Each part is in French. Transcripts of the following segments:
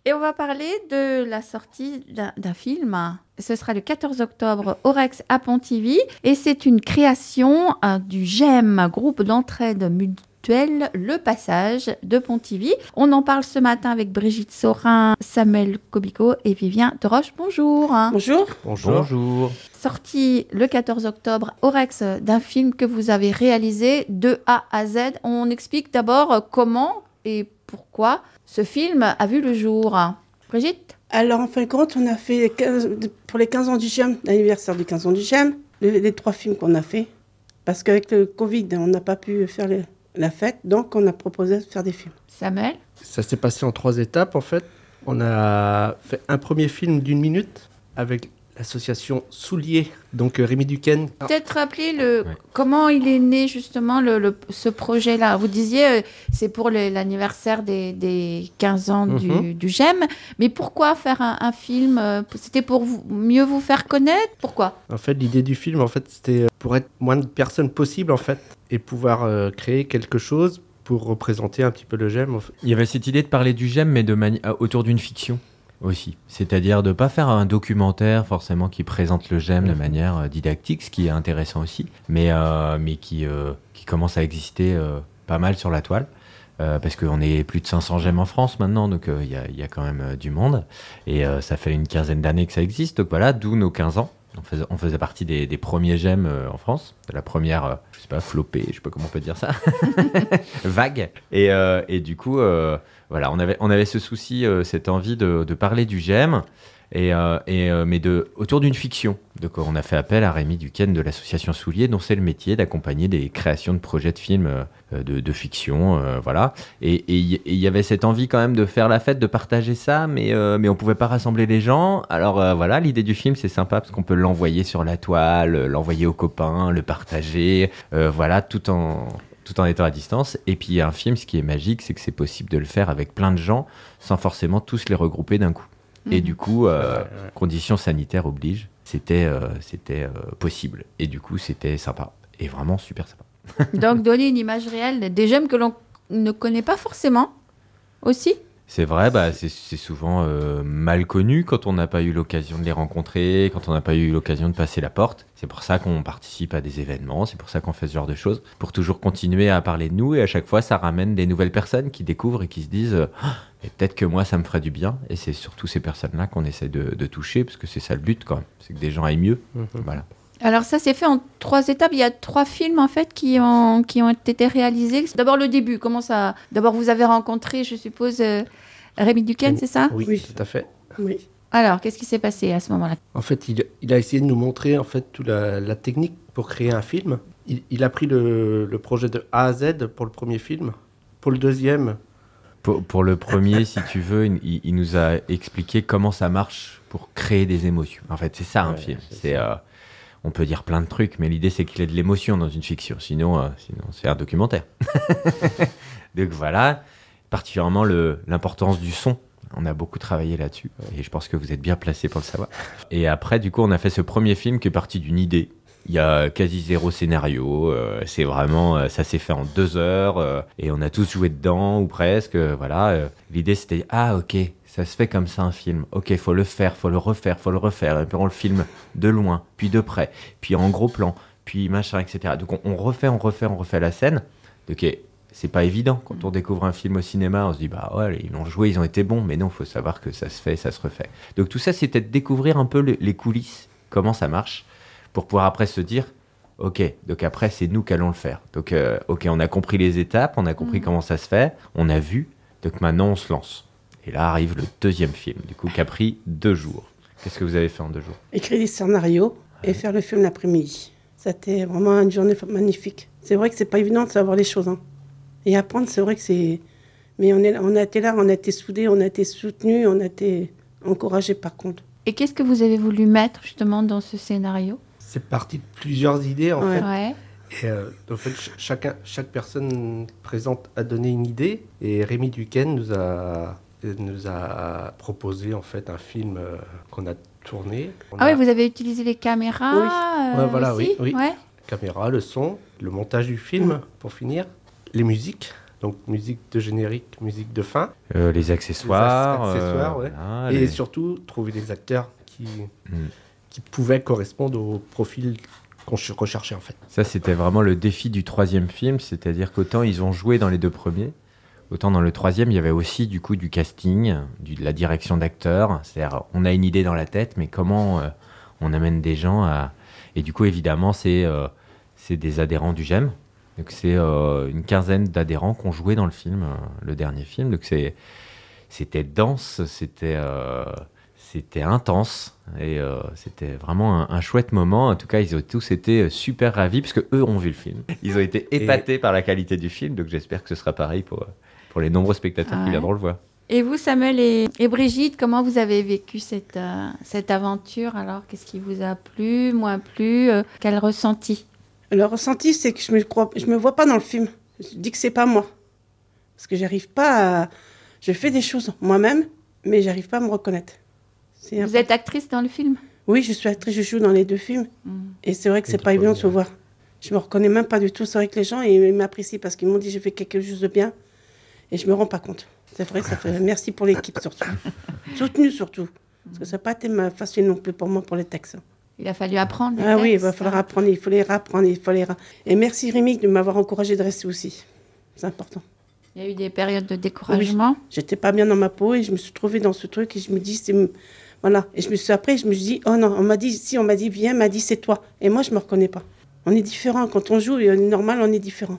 Et on va parler de la sortie d'un film. Ce sera le 14 octobre au Rex à Pontivy. Et c'est une création du GEM, groupe d'entraide mutuelle Le Passage de Pontivy. On en parle ce matin avec Brigitte Saurin, Samuel Kobico et Vivien Deroche. Bonjour. Bonjour. Bonjour. Sorti le 14 octobre au Rex d'un film que vous avez réalisé de A à Z. On explique d'abord comment et pourquoi ce film a vu le jour. Brigitte ? Alors, en fin de compte, on a fait pour les 15 ans du GEM, l'anniversaire des 15 ans du GEM, les 3 films qu'on a fait. Parce qu'avec le Covid, on n'a pas pu faire la fête, donc on a proposé de faire des films. Samuel ? Ça s'est passé en 3 étapes, en fait. On a fait un premier film d'1 minute avec l'association Soulier, donc Rémi Duquesne. Peut-être rappeler comment il est né justement ce projet-là. Vous disiez c'est pour l'anniversaire des 15 ans du GEM, mais pourquoi faire un film ? C'était pour mieux vous faire connaître ? Pourquoi ? En fait, l'idée du film, en fait, c'était pour être moins de personnes possible, en fait, et pouvoir créer quelque chose pour représenter un petit peu le GEM. En fait. Il y avait cette idée de parler du GEM, mais autour d'une fiction. Aussi, c'est-à-dire de ne pas faire un documentaire forcément qui présente le GEM de manière didactique, ce qui est intéressant aussi, mais qui commence à exister pas mal sur la toile, parce qu'on est plus de 500 GEM en France maintenant, donc il y a quand même du monde, et ça fait une quinzaine d'années que ça existe, donc voilà, d'où nos 15 ans. On faisait partie des premiers GEM en France, de la première, je sais pas, flopée, je sais pas comment on peut dire ça, vague, et du coup... Voilà, on avait ce souci, cette envie de parler du GEM, mais autour d'une fiction. Donc on a fait appel à Rémi Duquesne de l'association Soulier, dont c'est le métier d'accompagner des créations de projets de films de fiction. Voilà. Et il y avait cette envie quand même de faire la fête, de partager ça, mais on ne pouvait pas rassembler les gens. Alors voilà, l'idée du film, c'est sympa parce qu'on peut l'envoyer sur la toile, l'envoyer aux copains, le partager, voilà, tout en étant à distance. Et puis un film, ce qui est magique, c'est que c'est possible de le faire avec plein de gens sans forcément tous les regrouper d'un coup. Et du coup, conditions sanitaires obligent, c'était possible. Et du coup, c'était sympa. Et vraiment super sympa. Donc donner une image réelle des GEM que l'on ne connaît pas forcément aussi. C'est vrai, c'est souvent mal connu quand on n'a pas eu l'occasion de les rencontrer, quand on n'a pas eu l'occasion de passer la porte. C'est pour ça qu'on participe à des événements, c'est pour ça qu'on fait ce genre de choses, pour toujours continuer à parler de nous, et à chaque fois, ça ramène des nouvelles personnes qui découvrent et qui se disent et peut-être que moi, ça me ferait du bien. Et c'est surtout ces personnes-là qu'on essaie de toucher, parce que c'est ça le but quand même, c'est que des gens aillent mieux. Voilà. Alors ça s'est fait en 3 étapes. Il y a 3 films en fait qui ont été réalisés. D'abord le début. Comment ça ? D'abord vous avez rencontré, je suppose, Rémi Duquesne, c'est ça ? Oui, tout à fait. Oui. Alors qu'est-ce qui s'est passé à ce moment-là ? En fait, il a essayé de nous montrer en fait toute la technique pour créer un film. Il a pris le projet de A à Z pour le premier film. Pour le deuxième. Pour le premier, si tu veux, il nous a expliqué comment ça marche pour créer des émotions. En fait, c'est ça un film. On peut dire plein de trucs, mais l'idée, c'est qu'il y ait de l'émotion dans une fiction. Sinon c'est un documentaire. Donc voilà, particulièrement l'importance du son. On a beaucoup travaillé là-dessus, et je pense que vous êtes bien placés pour le savoir. Et après, du coup, on a fait ce premier film qui est parti d'une idée. Il y a quasi 0 scénario, c'est vraiment, ça s'est fait en 2 heures, et on a tous joué dedans, ou presque, voilà. L'idée, c'était, ok, ça se fait comme ça un film. Ok, faut le faire, faut le refaire. Et puis on le filme de loin, puis de près, puis en gros plan, puis machin, etc. Donc on refait la scène. Donc c'est pas évident quand on découvre un film au cinéma. On se dit ouais, ils l'ont joué, ils ont été bons, mais non, faut savoir que ça se fait, ça se refait. Donc tout ça, c'était de découvrir un peu les coulisses, comment ça marche, pour pouvoir après se dire. Ok, donc après, c'est nous qui allons le faire. Donc, on a compris les étapes, on a compris comment ça se fait, on a vu, donc maintenant on se lance. Et là arrive le deuxième film, du coup, qui a pris 2 jours. Qu'est-ce que vous avez fait en 2 jours ? Écrire des scénarios et faire le film l'après-midi. C'était vraiment une journée magnifique. C'est vrai que c'est pas évident de savoir les choses. Hein. Et apprendre, c'est vrai que c'est... Mais on a été là, on a été soudés, on a été soutenus, on a été encouragés par contre. Et qu'est-ce que vous avez voulu mettre justement dans ce scénario ? C'est parti de plusieurs idées en fait. Ouais. Et en fait, chaque personne présente a donné une idée, et Rémi Duquesne nous a proposé en fait un film qu'on a tourné. Oui, vous avez utilisé les caméras. Oui. Voilà, aussi. oui. Ouais. La caméra, le son, le montage du film pour finir, les musiques. Donc musique de générique, musique de fin. Les accessoires. Les accessoires, ouais. Voilà, Et surtout, trouver des acteurs qui pouvaient correspondre au profil qu'on recherchait en fait. Ça, c'était vraiment le défi du troisième film, c'est-à-dire qu'autant ils ont joué dans les deux premiers, autant dans le troisième, il y avait aussi du coup du casting, de la direction d'acteurs. C'est-à-dire, on a une idée dans la tête, mais comment on amène des gens à... Et du coup, évidemment, c'est des adhérents du GEM. Donc c'est une quinzaine d'adhérents qui ont joué dans le film, le dernier film. Donc c'était dense, c'était intense et c'était vraiment un chouette moment. En tout cas, ils ont tous été super ravis parce que eux ont vu le film. Ils ont été épatés par la qualité du film. Donc j'espère que ce sera pareil pour les nombreux spectateurs qui viendront le voir. Et vous, Samuel et Brigitte, comment vous avez vécu cette aventure? Alors, qu'est-ce qui vous a plu, moins plu? Quel ressenti? Le ressenti, c'est que je me vois pas dans le film. Je dis que c'est pas moi. Parce que j'arrive pas à... Je fais des choses moi-même, mais j'arrive pas à me reconnaître. Vous êtes actrice dans le film? Oui, je suis actrice, je joue dans les deux films. Et c'est vrai que c'est pas évident de se voir. Je me reconnais même pas du tout. C'est vrai que les gens, ils m'apprécient parce qu'ils m'ont dit que j'ai fait quelque chose de bien. Et je me rends pas compte. C'est vrai que ça fait... Merci pour l'équipe, surtout. Soutenue, surtout. Parce que ça n'a pas été facile non plus pour moi, pour les textes. Il a fallu apprendre les textes. Oui, il va falloir apprendre. Il faut les rapprendre. Et merci, Rémi, de m'avoir encouragée de rester aussi. C'est important. Il y a eu des périodes de découragement. Oui, j'étais pas bien dans ma peau et je me suis trouvée dans ce truc et je me dis, voilà. Et je me suis dit, oh non, on m'a dit, viens, m'a dit, c'est toi. Et moi, je me reconnais pas. On est différents. Quand on joue, normal, on est différents.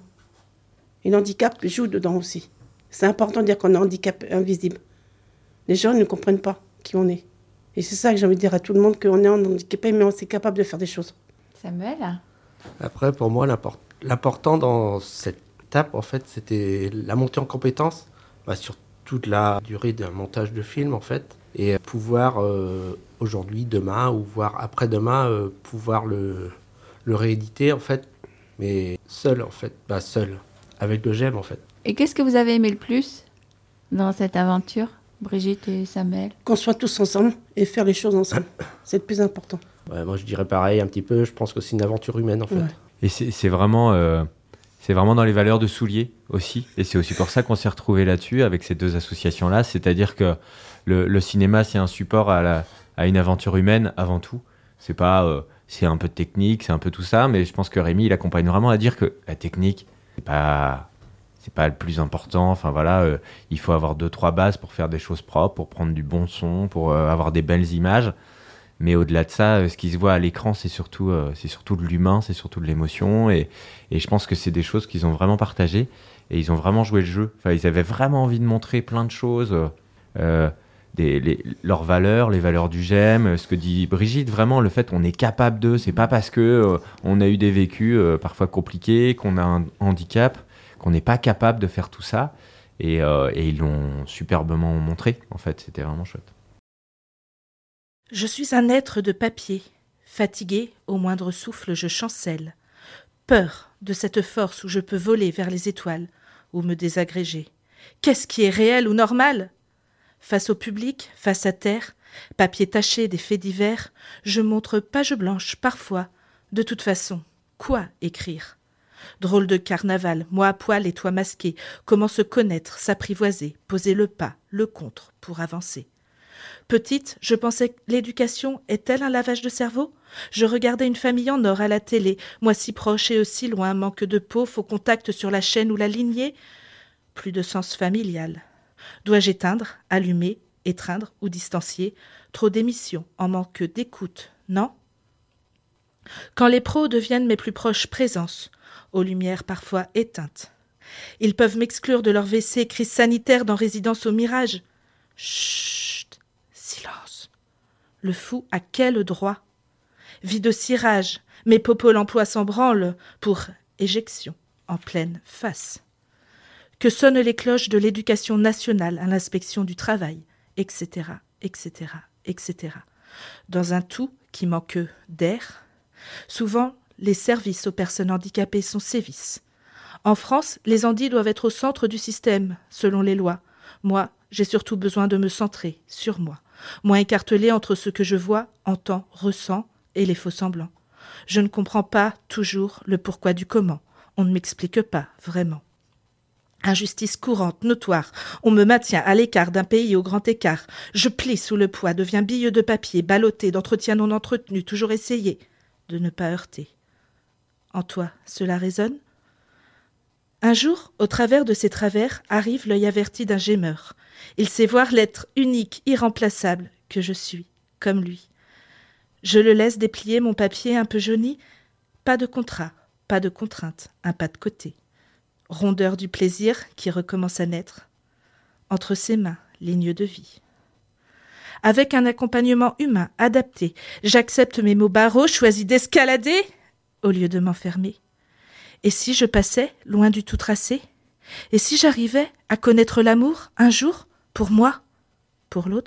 Et l'handicap joue dedans aussi. C'est important de dire qu'on a un handicap invisible. Les gens ne comprennent pas qui on est. Et c'est ça que j'ai envie de dire à tout le monde, qu'on est handicapé, mais on est capable de faire des choses. Samuel? Après, pour moi, l'important dans cette étape, en fait, c'était la montée en compétences sur toute la durée d'un montage de film, en fait. Et pouvoir, aujourd'hui, demain, ou voire après-demain, pouvoir le rééditer, en fait. Mais seul, en fait. Seul. Avec le GEM, en fait. Et qu'est-ce que vous avez aimé le plus dans cette aventure, Brigitte et Samuel? Qu'on soit tous ensemble et faire les choses ensemble. C'est le plus important. Ouais, moi, je dirais pareil, un petit peu. Je pense que c'est une aventure humaine, en fait. Ouais. Et c'est vraiment dans les valeurs de Soulier aussi. Et c'est aussi pour ça qu'on s'est retrouvés là-dessus avec ces deux associations-là. C'est-à-dire que le cinéma, c'est un support à une aventure humaine avant tout. C'est pas... c'est un peu de technique, c'est un peu tout ça. Mais je pense que Rémi, il accompagne vraiment à dire que la technique, c'est pas le plus important. Enfin voilà, il faut avoir 2-3 bases pour faire des choses propres, pour prendre du bon son, pour avoir des belles images. Mais au-delà de ça, ce qui se voit à l'écran, c'est surtout de l'humain, c'est surtout de l'émotion. Et je pense que c'est des choses qu'ils ont vraiment partagées. Et ils ont vraiment joué le jeu. Enfin, ils avaient vraiment envie de montrer plein de choses. Leurs valeurs, les valeurs du GEM, ce que dit Brigitte, vraiment le fait qu'on est capable d'eux. C'est pas parce que on a eu des vécus parfois compliqués, qu'on a un handicap, qu'on n'est pas capable de faire tout ça. Et ils l'ont superbement montré, en fait. C'était vraiment chouette. Je suis un être de papier. Fatigué, au moindre souffle, je chancelle. Peur de cette force où je peux voler vers les étoiles ou me désagréger. Qu'est-ce qui est réel ou normal ? Face au public, face à terre, papier taché des faits divers, je montre page blanche parfois. De toute façon, quoi écrire ? Drôle de carnaval, moi à poil et toi masqué, comment se connaître, s'apprivoiser, poser le pas, le contre pour avancer. Petite, je pensais que l'éducation est-elle un lavage de cerveau ? Je regardais une famille en or à la télé, moi si proche et eux si loin, manque de peau, faux contact sur la chaîne ou la lignée. Plus de sens familial. Dois-je éteindre, allumer, étreindre ou distancier ? Trop d'émissions, en manque d'écoute, non ? Quand les pros deviennent mes plus proches présences, aux lumières parfois éteintes. Ils peuvent m'exclure de leur WC, crise sanitaire dans résidence au mirage. Chut, silence. Le fou a quel droit ? Vie de cirage, mes popos l'emploi s'en branlent pour éjection en pleine face. Que sonnent les cloches de l'éducation nationale à l'inspection du travail, etc., etc., etc. Dans un tout qui manque d'air, souvent les services aux personnes handicapées sont sévices. En France, les handis doivent être au centre du système, selon les lois. Moi, j'ai surtout besoin de me centrer sur moi, moins écartelé entre ce que je vois, entends, ressens et les faux semblants. Je ne comprends pas toujours le pourquoi du comment. On ne m'explique pas vraiment. Injustice courante, notoire. On me maintient à l'écart d'un pays au grand écart. Je plie sous le poids, deviens bille de papier, ballotté d'entretien non entretenu, toujours essayé de ne pas heurter. En toi, cela résonne ? Un jour, au travers de ces travers, arrive l'œil averti d'un gémeur. Il sait voir l'être unique, irremplaçable que je suis, comme lui. Je le laisse déplier mon papier un peu jauni. Pas de contrat, pas de contrainte, un pas de côté. Rondeur du plaisir qui recommence à naître. Entre ses mains, ligne de vie. Avec un accompagnement humain adapté, j'accepte mes mots barreaux, choisis d'escalader au lieu de m'enfermer. Et si je passais, loin du tout tracé ? Et si j'arrivais à connaître l'amour, un jour, pour moi, pour l'autre ?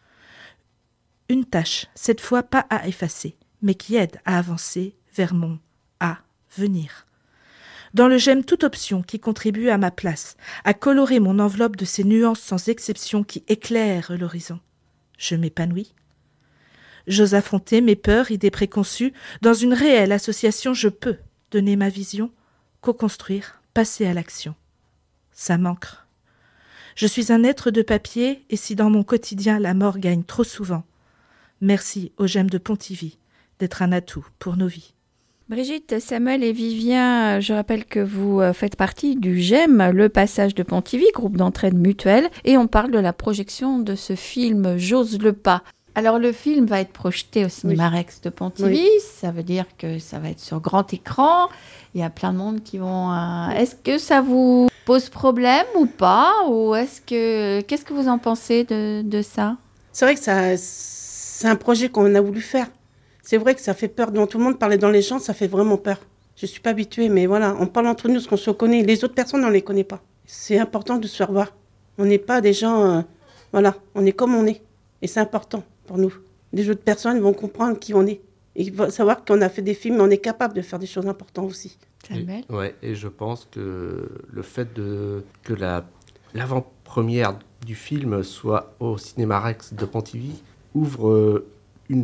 Une tâche, cette fois pas à effacer, mais qui aide à avancer vers mon avenir. Dans le j'aime toute option qui contribue à ma place, à colorer mon enveloppe de ces nuances sans exception qui éclairent l'horizon. Je m'épanouis. J'ose affronter mes peurs, idées préconçues. Dans une réelle association, je peux donner ma vision, co-construire, passer à l'action. Ça m'ancre. Je suis un être de papier, et si dans mon quotidien la mort gagne trop souvent, merci aux gemmes de Pontivy d'être un atout pour nos vies. Brigitte, Samuel et Vivien, je rappelle que vous faites partie du GEM, le passage de Pontivy, groupe d'entraide mutuelle, et on parle de la projection de ce film « J'ose le pas ». Alors le film va être projeté au Cinéma Rex de Pontivy, ça veut dire que ça va être sur grand écran, il y a plein de monde qui vont... Est-ce que ça vous pose problème ou pas ? Ou qu'est-ce que vous en pensez de ça ? C'est vrai que c'est un projet qu'on a voulu faire. C'est vrai que ça fait peur. Devant tout le monde, parler dans les gens, ça fait vraiment peur. Je ne suis pas habituée, mais voilà, on parle entre nous, parce qu'on se connaît. Les autres personnes, on ne les connaît pas. C'est important de se faire voir. On n'est pas des gens... voilà, on est comme on est. Et c'est important pour nous. Les autres personnes vont comprendre qui on est. Et ils vont savoir qu'on a fait des films, mais on est capable de faire des choses importantes aussi. Samuel ? Et je pense que le fait que l'avant-première du film soit au Cinéma Rex de Pontivy ouvre une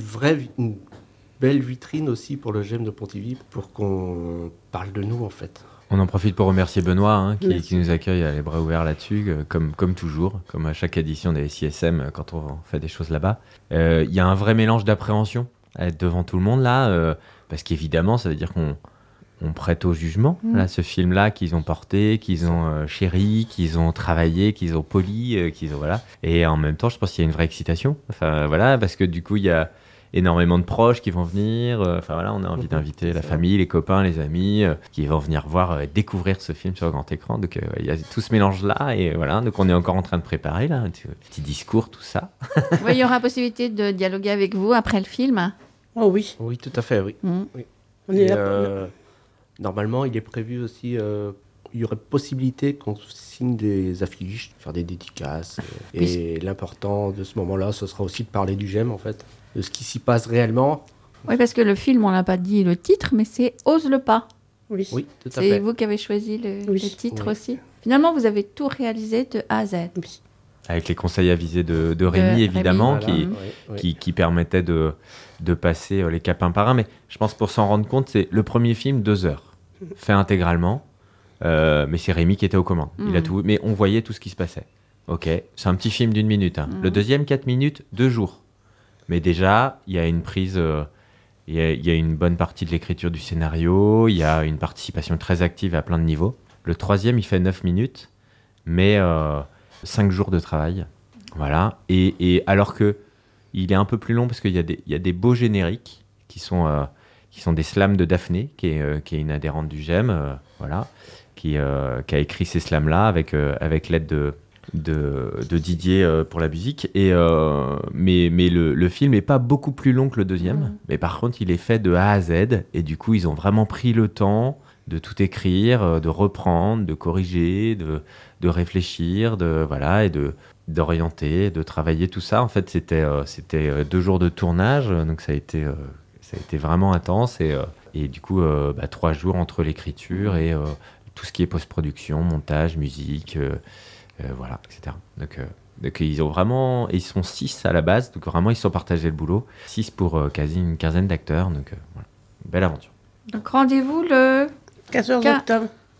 belle vitrine aussi pour le GEM de Pontivy, pour qu'on parle de nous en fait. On en profite pour remercier Benoît qui nous accueille à les bras ouverts là-dessus, comme toujours, comme à chaque édition des SISM quand on fait des choses là-bas. Il y a un vrai mélange d'appréhension à être devant tout le monde là, parce qu'évidemment ça veut dire qu'on prête au jugement là, ce film-là qu'ils ont porté, qu'ils ont chéri, qu'ils ont travaillé, qu'ils ont poli, voilà. Et en même temps, je pense qu'il y a une vraie excitation. Enfin voilà, parce que du coup il y a énormément de proches qui vont venir. Enfin voilà, on a envie d'inviter la famille, les copains, les amis qui vont venir voir, découvrir ce film sur grand écran. Donc il y a tout ce mélange-là et voilà. Donc on est encore en train de préparer là, un petit discours, tout ça. Oui, il y aura possibilité de dialoguer avec vous après le film. Oh oui. Oui, tout à fait, oui. Oui. On est là. Normalement, il est prévu aussi, il y aurait possibilité qu'on signe des affiches, faire des dédicaces. Et l'important de ce moment-là, ce sera aussi de parler du GEM, en fait, de ce qui s'y passe réellement. Oui, parce que le film, on n'a pas dit le titre, mais c'est « Ose le pas ». Oui, tout à fait. C'est vous qui avez choisi le titre aussi. Finalement, vous avez tout réalisé de A à Z. Oui. Avec les conseils avisés de Rémi, évidemment, Rémi, qui permettaient de passer les caps un par un. Mais je pense pour s'en rendre compte, c'est le premier film, 2 heures, fait intégralement. Mais c'est Rémi qui était aux commandes. Il a tout, mais on voyait tout ce qui se passait. Ok, c'est un petit film d'1 minute. Le deuxième, 4 minutes, 2 jours. Mais déjà, il y a une prise... Il y a une bonne partie de l'écriture du scénario, il y a une participation très active à plein de niveaux. Le troisième, il fait 9 minutes, mais 5 jours de travail. Voilà. Et alors que il est un peu plus long parce qu'il y a des beaux génériques qui sont des slams de Daphné, qui est une adhérente du GEM, voilà, qui a écrit ces slams-là avec l'aide de Didier pour la musique. Mais le film n'est pas beaucoup plus long que le deuxième. Mais par contre, il est fait de A à Z. Et du coup, ils ont vraiment pris le temps de tout écrire, de reprendre, de corriger, de réfléchir, et d'orienter, de travailler tout ça. En fait, c'était 2 jours de tournage, donc ça a été vraiment intense. Et du coup, 3 jours entre l'écriture et tout ce qui est post-production, montage, musique, voilà, etc. Donc ils ont vraiment... Ils sont 6 à la base, donc vraiment ils se sont partagés le boulot. 6 pour quasi une quinzaine d'acteurs, donc voilà, belle aventure. Donc rendez-vous le 14 octobre.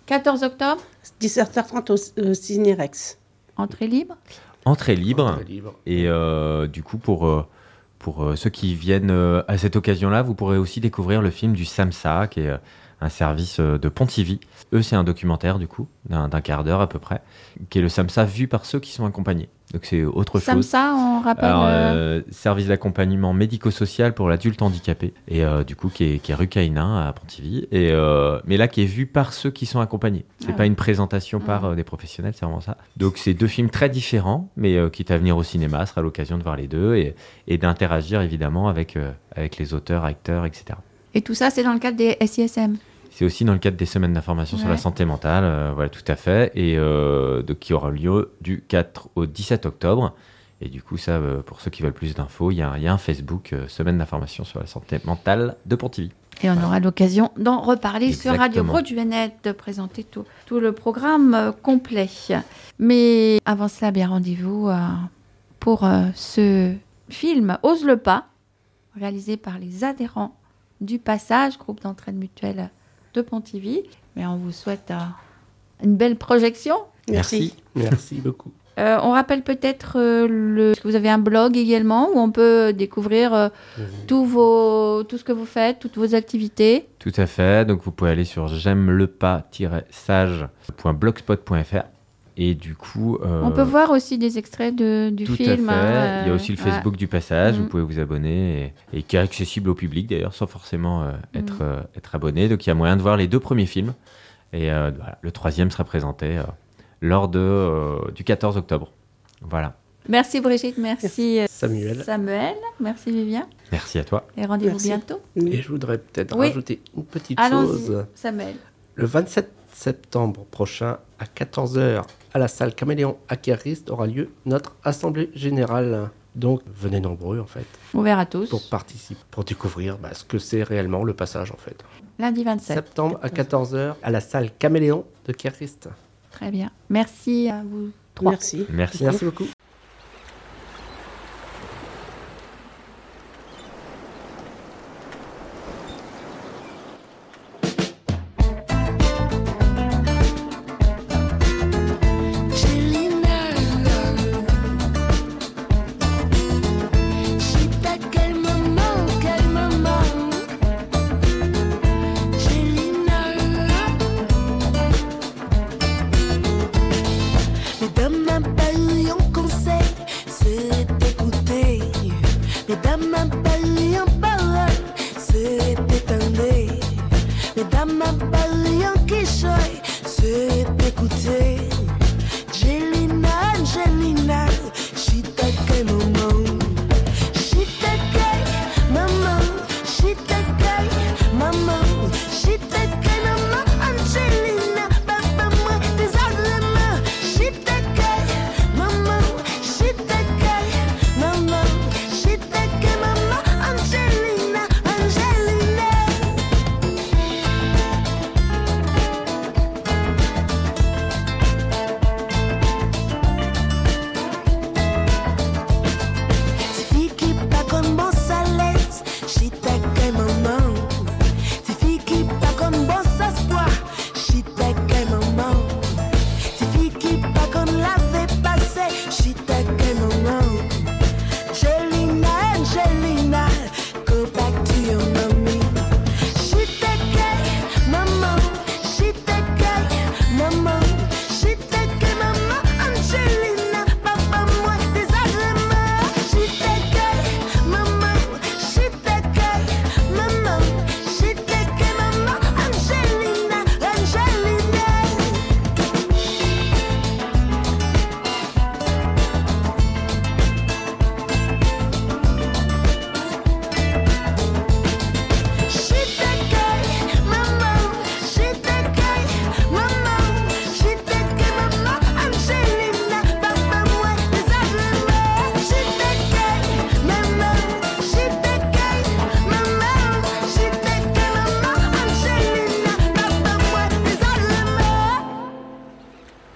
14 octobre, 17h30 au Ciné Rex. entrée libre. Entrée libre. Entrée libre. Et du coup, pour ceux qui viennent à cette occasion-là, vous pourrez aussi découvrir le film du SAMSA, qui est un service de Pontivy. Eux, c'est un documentaire, du coup, d'un quart d'heure à peu près, qui est le SAMSA vu par ceux qui sont accompagnés. Donc, c'est autre chose. SAMSA, on rappelle. Alors, service d'accompagnement médico-social pour l'adulte handicapé, et du coup, qui est rue Caïnin à Pontivy, mais là, qui est vu par ceux qui sont accompagnés. C'est pas une présentation par des professionnels, c'est vraiment ça. Donc, c'est deux films très différents, mais quitte à venir au cinéma, ce sera l'occasion de voir les deux et d'interagir évidemment avec les auteurs, acteurs, etc. Et tout ça, c'est dans le cadre des SISM. C'est aussi dans le cadre des semaines d'information sur la santé mentale, voilà, tout à fait, et qui aura lieu du 4 au 17 octobre. Et du coup, ça, pour ceux qui veulent plus d'infos, il y a un Facebook, semaine d'information sur la santé mentale de Pontivy. Et on aura l'occasion d'en reparler sur Radio Exactement. Broduenet, de présenter tout le programme complet. Mais avant cela, bien rendez-vous pour ce film Ose le pas, réalisé par les adhérents du Passage, groupe d'entraide mutuelle de Pontivy. Mais on vous souhaite une belle projection. Merci. Merci beaucoup. On rappelle peut-être que vous avez un blog également où on peut découvrir tout ce que vous faites, toutes vos activités. Tout à fait, donc vous pouvez aller sur j'aime-le-pas-sage.blogspot.fr et du coup... On peut voir aussi des extraits du tout film. à fait. Il y a aussi le Facebook du Passage, Mhm. vous pouvez vous abonner et qui est accessible au public d'ailleurs sans forcément être abonné. Donc il y a moyen de voir les 2 premiers films et voilà, le 3e sera présenté lors du 14 octobre. Voilà. Merci Brigitte, merci Samuel. Samuel, merci Vivien. Merci à toi. Et rendez-vous Merci. bientôt. Et je voudrais peut-être Oui. rajouter une petite Allons-y, chose. Samuel. Le 27 septembre prochain, à 14h, à la salle Caméléon à Kerrist, aura lieu notre Assemblée Générale. Donc, venez nombreux, en fait, Ouvert à tous. pour participer, pour découvrir ce que c'est réellement le passage, en fait. Lundi 27. Septembre à 14h, à la salle Caméléon de Kerrist. Très bien. Merci à vous 3. Merci. Merci. Merci beaucoup.